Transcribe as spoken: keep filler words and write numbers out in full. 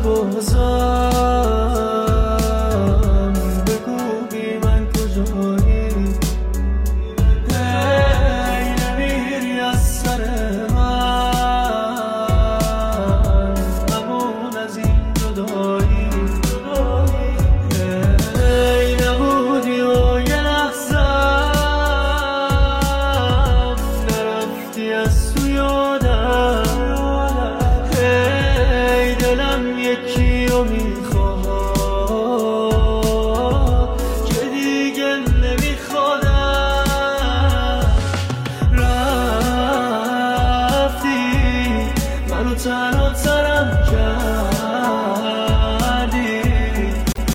بازم بگو بی من کجایی، ای نمیری از سر من همون از این جدایی، ای نبودی و یه لحظم نرفتی از تو یادم، ای دلم یکی و می